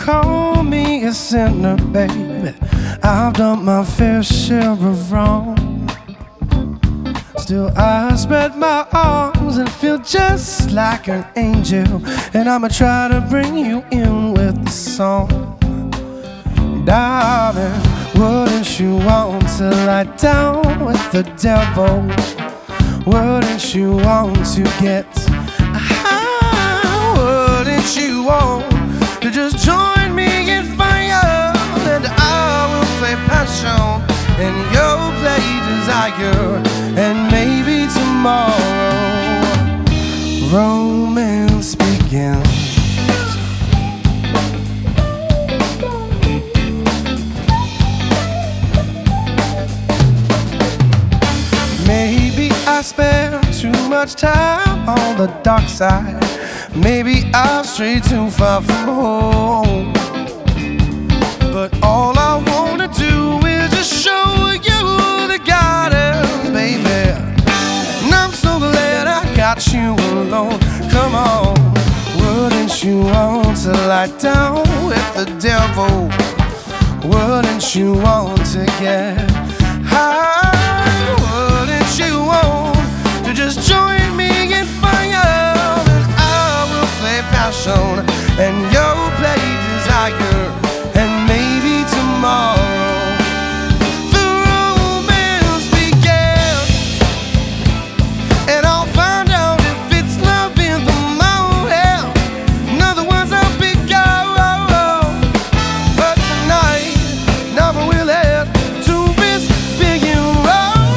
call me a sinner, baby. I've done my fair share of wrong. Still I spread my arms and feel just like an angel. And I'ma try to bring you in with the song. Darling, wouldn't you want to lie down with the devil? Wouldn't you want to get high? Wouldn't you want to just join me in fire? And I will play passion and you'll play desire. And maybe tomorrow romance begins. Maybe I spend too much time on the dark side. Maybe I've strayed too far from home. But all I wanna do is just show you the guidance, baby. And I'm so glad I got you alone. Come on, wouldn't you want to lie down with the devil? Wouldn't you want to get high? Wouldn't you want to just join me in fire? And I will play passion and you'll play desire. And maybe tomorrow the romance begins. And I'll find out if it's love in the morning. In other words, I'll be gone. But tonight, now we're willing to risk being wrong.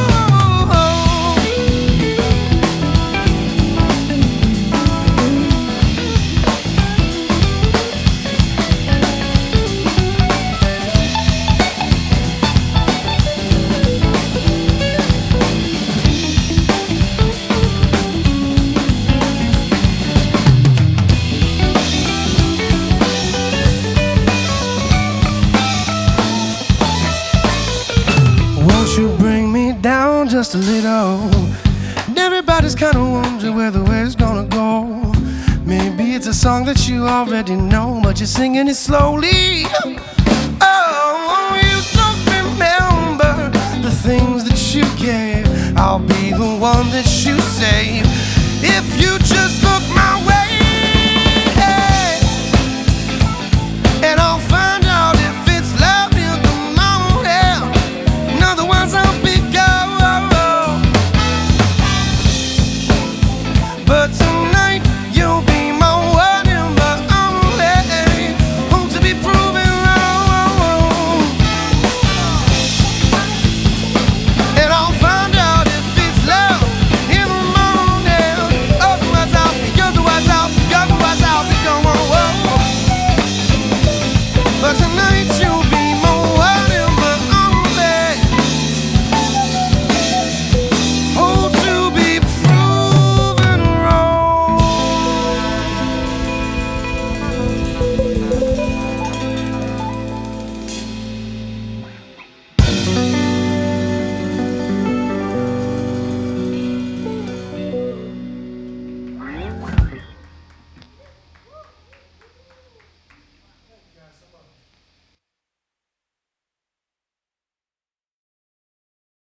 Won't you bring me down just a little? And everybody's kinda wondering where the way's gonna go. Maybe it's a song that you already know, but you're singing it slowly. Oh, you don't remember the things that you gave. I'll be the one that you save.